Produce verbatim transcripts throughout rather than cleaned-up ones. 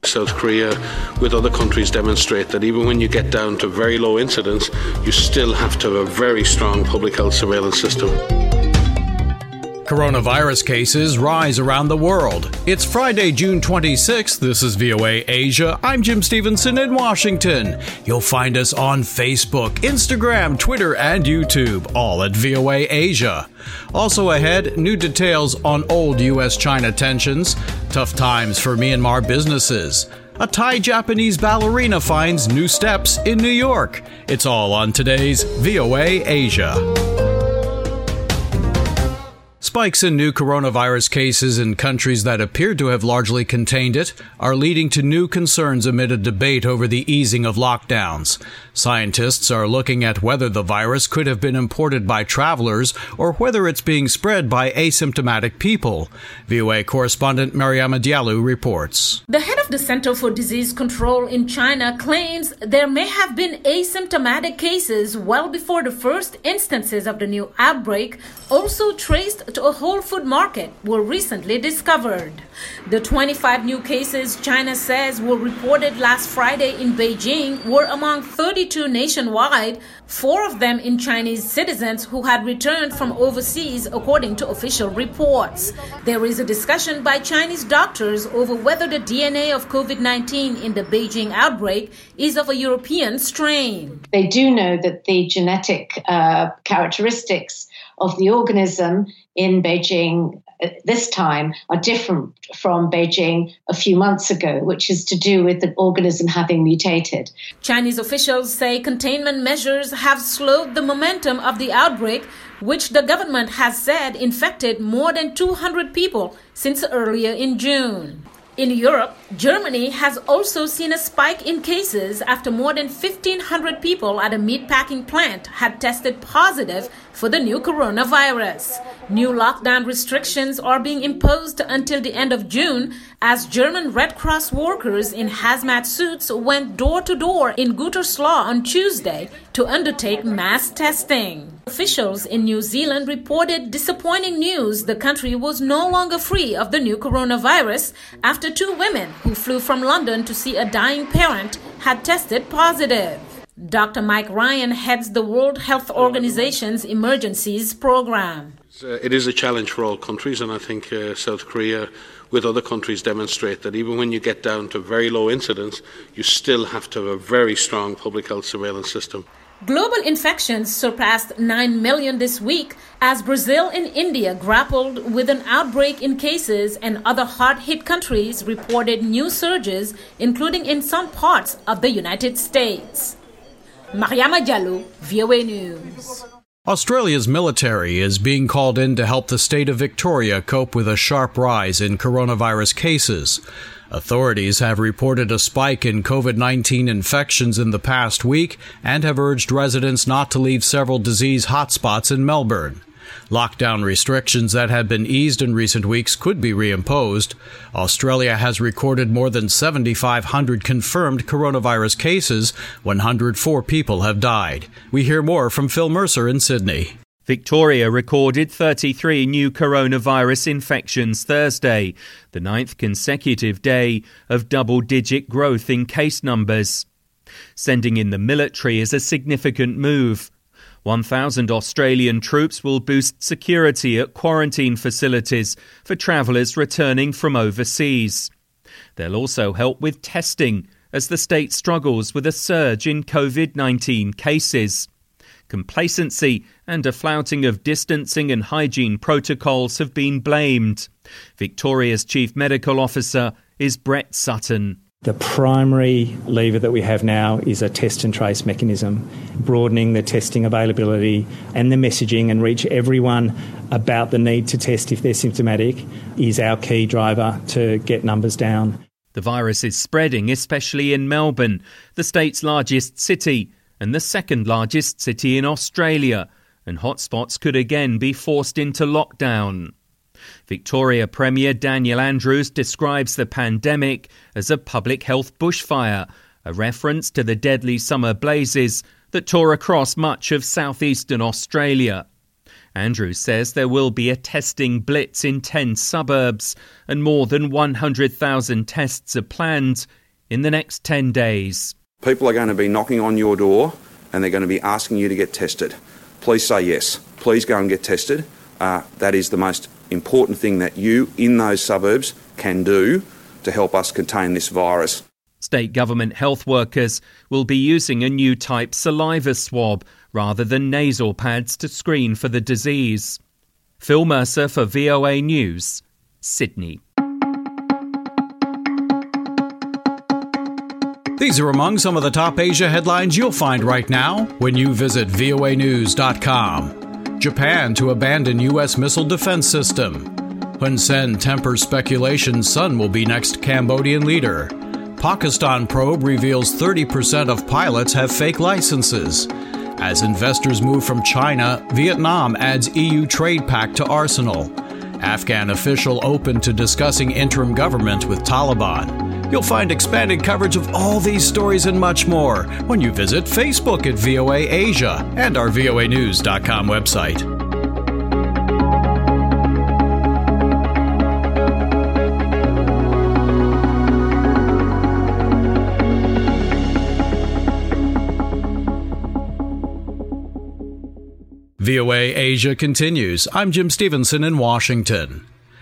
South Korea, with other countries, demonstrate that even when you get down to very low incidence, you still have to have a very strong public health surveillance system. Coronavirus cases rise around the world. It's Friday, June twenty-sixth. This is V O A Asia. I'm Jim Stevenson in Washington. You'll find us on Facebook, Instagram, Twitter, and YouTube, all at V O A Asia. Also ahead, new details on old U S China tensions, tough times for Myanmar businesses. A Thai-Japanese ballerina finds new steps in New York. It's all on today's V O A Asia. Spikes in new coronavirus cases in countries that appear to have largely contained it are leading to new concerns amid a debate over the easing of lockdowns. Scientists are looking at whether the virus could have been imported by travelers or whether it's being spread by asymptomatic people. V O A correspondent Mariama Diallo reports. The head of the Center for Disease Control in China claims there may have been asymptomatic cases well before the first instances of the new outbreak, also traced to a Whole Food market, were recently discovered. The twenty-five new cases China says were reported last Friday in Beijing were among thirty-two nationwide, four of them in Chinese citizens who had returned from overseas, according to official reports. There is a discussion by Chinese doctors over whether the D N A of COVID nineteen in the Beijing outbreak is of a European strain. They do know that the genetic uh, characteristics of the organism in Beijing this time are different from Beijing a few months ago, which is to do with the organism having mutated. Chinese officials say containment measures have slowed the momentum of the outbreak, which the government has said infected more than two hundred people since earlier in June. In Europe, Germany has also seen a spike in cases after more than fifteen hundred people at a meatpacking plant had tested positive for the new coronavirus. New lockdown restrictions are being imposed until the end of June as German Red Cross workers in hazmat suits went door to door in Gütersloh on Tuesday to undertake mass testing. Officials in New Zealand reported disappointing news the country was no longer free of the new coronavirus after two women who flew from London to see a dying parent had tested positive. Doctor Mike Ryan heads the World Health Organization's emergencies program. It is a challenge for all countries, and I think uh, South Korea, with other countries, demonstrate that even when you get down to very low incidence, you still have to have a very strong public health surveillance system. Global infections surpassed nine million this week as Brazil and India grappled with an outbreak in cases, and other hard-hit countries reported new surges, including in some parts of the United States. Mariama Diallo, V O A News. Australia's military is being called in to help the state of Victoria cope with a sharp rise in coronavirus cases. Authorities have reported a spike in COVID nineteen infections in the past week and have urged residents not to leave several disease hotspots in Melbourne. Lockdown restrictions that had been eased in recent weeks could be reimposed. Australia has recorded more than seven thousand five hundred confirmed coronavirus cases. one hundred four people have died. We hear more from Phil Mercer in Sydney. Victoria recorded thirty-three new coronavirus infections Thursday, the ninth consecutive day of double-digit growth in case numbers. Sending in the military is a significant move. one thousand Australian troops will boost security at quarantine facilities for travellers returning from overseas. They'll also help with testing as the state struggles with a surge in COVID nineteen cases. Complacency and a flouting of distancing and hygiene protocols have been blamed. Victoria's Chief Medical Officer is Brett Sutton. The primary lever that we have now is a test and trace mechanism, broadening the testing availability and the messaging and reach everyone about the need to test if they're symptomatic is our key driver to get numbers down. The virus is spreading, especially in Melbourne, the state's largest city and the second largest city in Australia, and hotspots could again be forced into lockdown. Victoria Premier Daniel Andrews describes the pandemic as a public health bushfire, a reference to the deadly summer blazes that tore across much of southeastern Australia. Andrews says there will be a testing blitz in ten suburbs and more than one hundred thousand tests are planned in the next ten days. People are going to be knocking on your door and they're going to be asking you to get tested. Please say yes. Please go and get tested. Uh, that is the most important thing that you in those suburbs can do to help us contain this virus. State government health workers will be using a new type saliva swab rather than nasal pads to screen for the disease. Phil Mercer for V O A News, Sydney. These are among some of the top Asia headlines you'll find right now when you visit V O A news dot com. Japan to abandon U S missile defense system. Hun Sen tempers speculation son will be next Cambodian leader. Pakistan probe reveals thirty percent of pilots have fake licenses. As investors move from China, Vietnam adds E U trade pact to arsenal. Afghan official open to discussing interim government with Taliban. You'll find expanded coverage of all these stories and much more when you visit Facebook at V O A Asia and our V O A news dot com website. V O A Asia continues. I'm Jim Stevenson in Washington.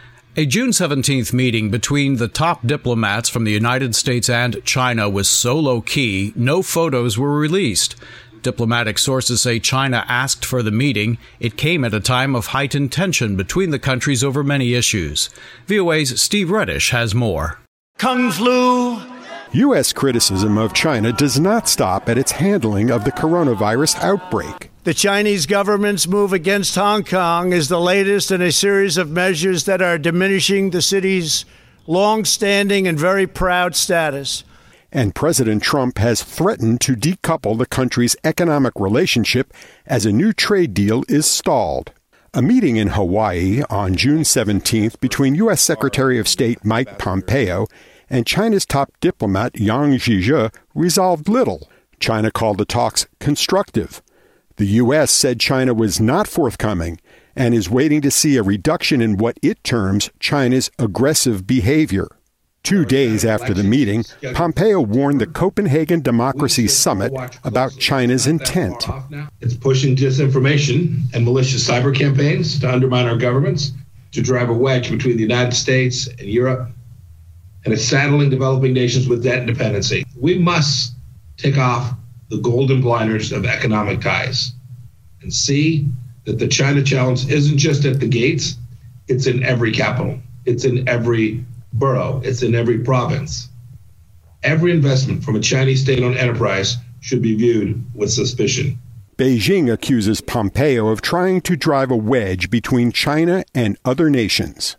A June seventeenth meeting between the top diplomats from the United States and China was so low-key, no photos were released. Diplomatic sources say China asked for the meeting. It came at a time of heightened tension between the countries over many issues. V O A's Steve Reddish has more. Kung flu. U S criticism of China does not stop at its handling of the coronavirus outbreak. The Chinese government's move against Hong Kong is the latest in a series of measures that are diminishing the city's long-standing and very proud status. And President Trump has threatened to decouple the country's economic relationship as a new trade deal is stalled. A meeting in Hawaii on June seventeenth between U S Secretary of State Mike Pompeo and China's top diplomat Yang Jiechi resolved little. China called the talks constructive. The U S said China was not forthcoming and is waiting to see a reduction in what it terms China's aggressive behavior. Two days after the meeting, Pompeo warned the Copenhagen Democracy Summit about China's intent. It's pushing disinformation and malicious cyber campaigns to undermine our governments, to drive a wedge between the United States and Europe, and it's saddling developing nations with debt and dependency. We must take off the golden blinders of economic ties and see that the China challenge isn't just at the gates, it's in every capital, it's in every borough, it's in every province. Every investment from a Chinese state-owned enterprise should be viewed with suspicion. Beijing accuses Pompeo of trying to drive a wedge between China and other nations.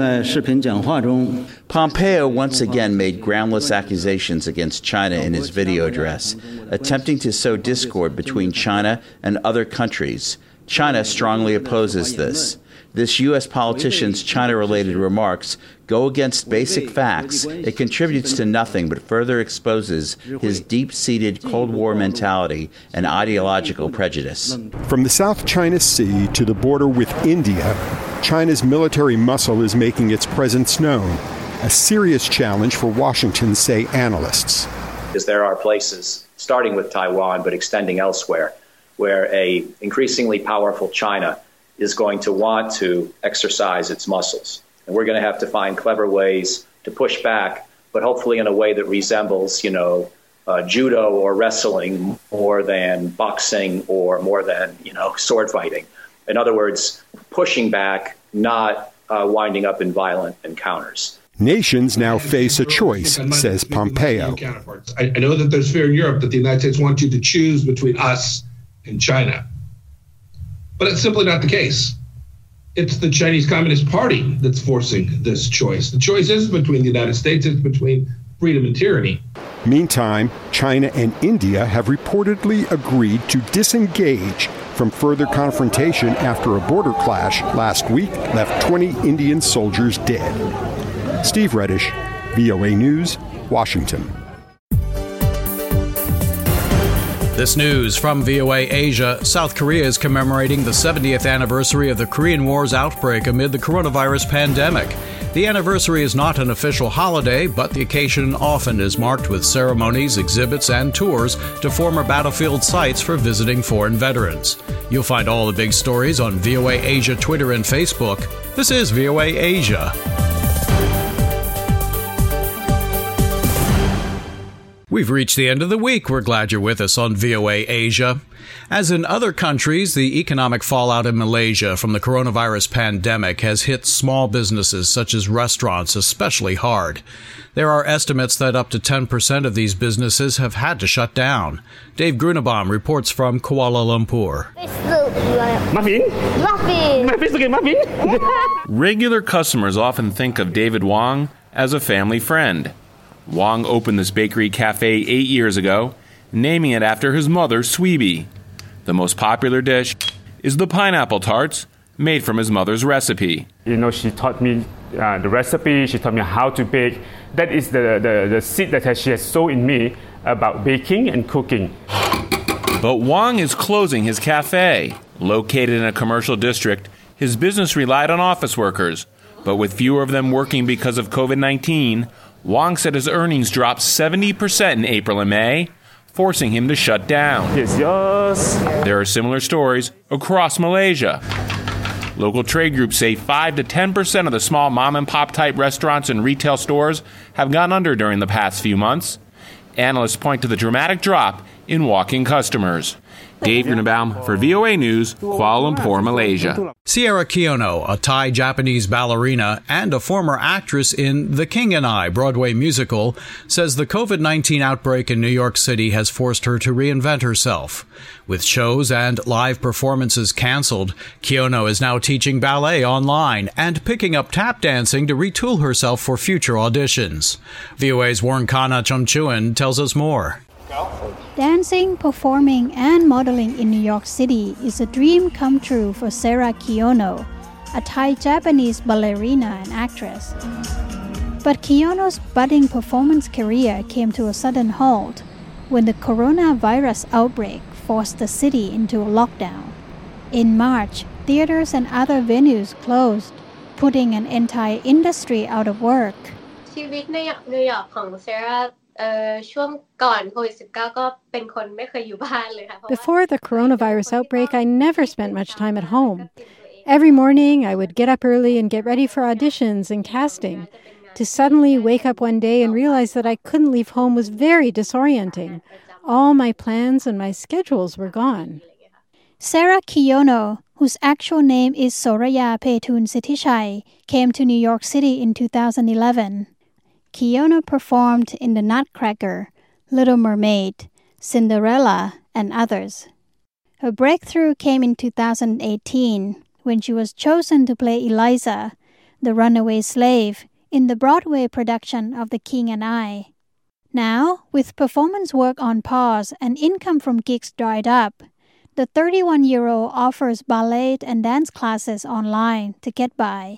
Pompeo once again made groundless accusations against China in his video address, attempting to sow discord between China and other countries. China strongly opposes this. This U S politician's China-related remarks go against basic facts. It contributes to nothing but further exposes his deep-seated Cold War mentality and ideological prejudice. From the South China Sea to the border with India, China's military muscle is making its presence known, a serious challenge for Washington, say analysts. Because there are places, starting with Taiwan but extending elsewhere, where a increasingly powerful China is going to want to exercise its muscles. And we're going to have to find clever ways to push back, but hopefully in a way that resembles, you know, uh, judo or wrestling more than boxing or more than, you know, sword fighting. In other words, pushing back, not uh, winding up in violent encounters. Nations now face a choice, says Pompeo. I know that there's fear in Europe that the United States wants you to choose between us and China. But it's simply not the case. It's the Chinese Communist Party that's forcing this choice. The choice isn't between the United States, it's between freedom and tyranny. Meantime, China and India have reportedly agreed to disengage from further confrontation after a border clash last week left twenty Indian soldiers dead. Steve Reddish, V O A News, Washington. This news from V O A Asia. South Korea is commemorating the seventieth anniversary of the Korean War's outbreak amid the coronavirus pandemic. The anniversary is not an official holiday, but the occasion often is marked with ceremonies, exhibits, and tours to former battlefield sites for visiting foreign veterans. You'll find all the big stories on V O A Asia Twitter and Facebook. This is V O A Asia. We've reached the end of the week. We're glad you're with us on V O A Asia. As in other countries, the economic fallout in Malaysia from the coronavirus pandemic has hit small businesses such as restaurants especially hard. There are estimates that up to ten percent of these businesses have had to shut down. Dave Grunebaum reports from Kuala Lumpur. Muffin? Muffin! Muffin! Muffin! Regular customers often think of David Wong as a family friend. Wong opened this bakery cafe eight years ago, naming it after his mother, Sweeby. The most popular dish is the pineapple tarts, made from his mother's recipe. You know, she taught me uh, the recipe, she taught me how to bake. That is the, the, the seed that she has sown in me about baking and cooking. But Wong is closing his cafe. Located in a commercial district, his business relied on office workers. But with fewer of them working because of covid nineteen, Wong said his earnings dropped seventy percent in April and May, forcing him to shut down. Yes, yes. There are similar stories across Malaysia. Local trade groups say five to ten percent of the small mom-and-pop type restaurants and retail stores have gone under during the past few months. Analysts point to the dramatic drop in walk-in customers. Dave Grunebaum for V O A News, Kuala Lumpur, Malaysia. Sierra Kiono, a Thai-Japanese ballerina and a former actress in The King and I Broadway musical, says the covid nineteen outbreak in New York City has forced her to reinvent herself. With shows and live performances canceled, Kiono is now teaching ballet online and picking up tap dancing to retool herself for future auditions. V O A's Warren Kana Chomchuan tells us more. Dancing, performing, and modeling in New York City is a dream come true for Sarah Kiono, a Thai-Japanese ballerina and actress. But Kiono's budding performance career came to a sudden halt when the coronavirus outbreak forced the city into a lockdown. In March, theaters and other venues closed, putting an entire industry out of work. ชีวิตในนิวยอร์กของเซรา Before the coronavirus outbreak, I never spent much time at home. Every morning, I would get up early and get ready for auditions and casting. To suddenly wake up one day and realize that I couldn't leave home was very disorienting. All my plans and my schedules were gone. Sarah Kiono, whose actual name is Soraya Petun Sitishai, came to New York City in two thousand eleven. Kiono performed in The Nutcracker, Little Mermaid, Cinderella, and others. Her breakthrough came in two thousand eighteen when she was chosen to play Eliza, the runaway slave, in the Broadway production of The King and I. Now, with performance work on pause and income from gigs dried up, the thirty-one-year-old offers ballet and dance classes online to get by.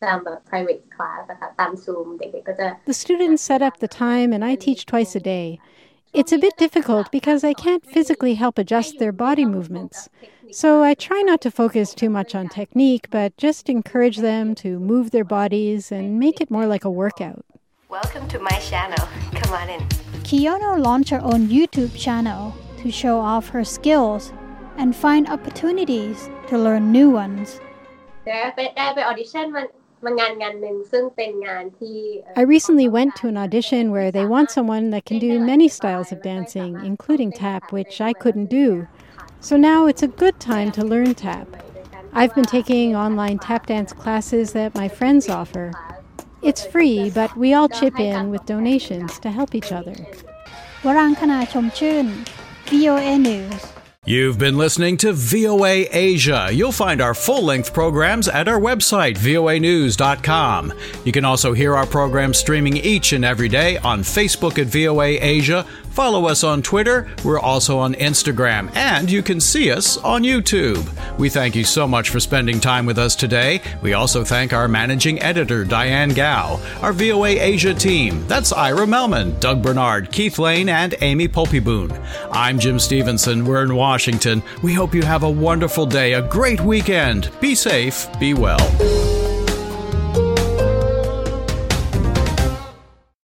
The students set up the time and I teach twice a day. It's a bit difficult because I can't physically help adjust their body movements. So I try not to focus too much on technique, but just encourage them to move their bodies and make it more like a workout. Welcome to my channel. Come on in. Kiono launched her own YouTube channel to show off her skills and find opportunities to learn new ones. I recently went to an audition where they want someone that can do many styles of dancing, including tap, which I couldn't do. So now it's a good time to learn tap. I've been taking online tap dance classes that my friends offer. It's free, but we all chip in with donations to help each other. Warang Kana Chomchun, V O A News. You've been listening to V O A Asia. You'll find our full-length programs at our website, V O A news dot com. You can also hear our programs streaming each and every day on Facebook at V O A Asia, Follow us on Twitter. We're also on Instagram, and you can see us on YouTube. We thank you so much for spending time with us today. We also thank our managing editor, Diane Gao, our V O A Asia team. That's Ira Melman, Doug Bernard, Keith Lane, and Amy Polpyboon. I'm Jim Stevenson. We're in Washington. We hope you have a wonderful day, a great weekend. Be safe, be well.